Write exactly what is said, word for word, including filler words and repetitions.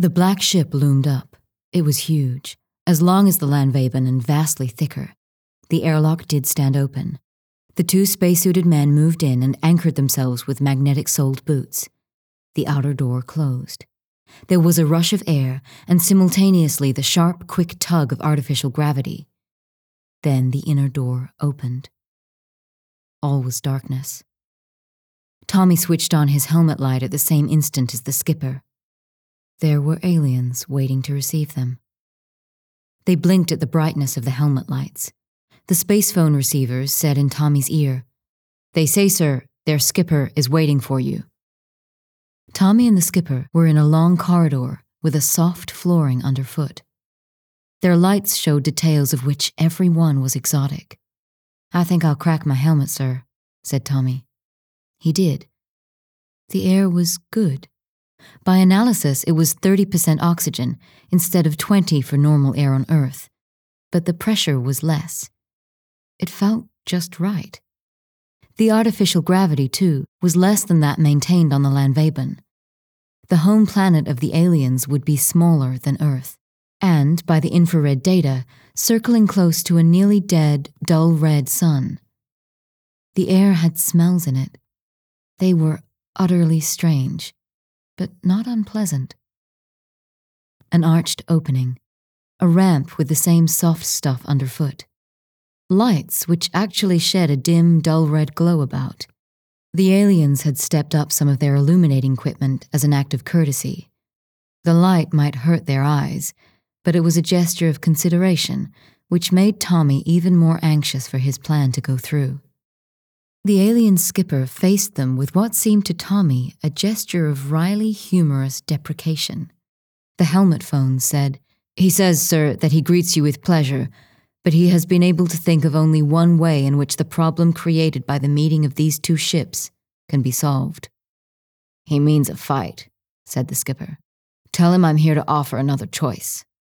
The black ship loomed up. It was huge, as long as the Landweben and vastly thicker. The airlock did stand open. The two spacesuited men moved in and anchored themselves with magnetic-soled boots. The outer door closed. There was a rush of air, and simultaneously the sharp, quick tug of artificial gravity. Then the inner door opened. All was darkness. Tommy switched on his helmet light at the same instant as the skipper. There were aliens waiting to receive them. They blinked at the brightness of the helmet lights. The space phone receivers said in Tommy's ear, "They say, sir, their skipper is waiting for you." Tommy and the skipper were in a long corridor with a soft flooring underfoot. Their lights showed details of which every one was exotic. "I think I'll crack my helmet, sir," said Tommy. He did. The air was good. By analysis, it was thirty percent oxygen instead of twenty for normal air on Earth, but the pressure was less. It felt just right. The artificial gravity, too, was less than that maintained on the Landweben. The home planet of the aliens would be smaller than Earth, and, by the infrared data, circling close to a nearly dead, dull red sun. The air had smells in it. They were utterly strange, but not unpleasant. An arched opening, a ramp with the same soft stuff underfoot. Lights which actually shed a dim, dull red glow about. The aliens had stepped up some of their illuminating equipment as an act of courtesy. The light might hurt their eyes, but it was a gesture of consideration, which made Tommy even more anxious for his plan to go through. The alien skipper faced them with what seemed to Tommy a gesture of wryly humorous deprecation. The helmet phone said, "He says, sir, that he greets you with pleasure, but he has been able to think of only one way in which the problem created by the meeting of these two ships can be solved." "He means a fight," said the skipper. "Tell him I'm here to offer another choice."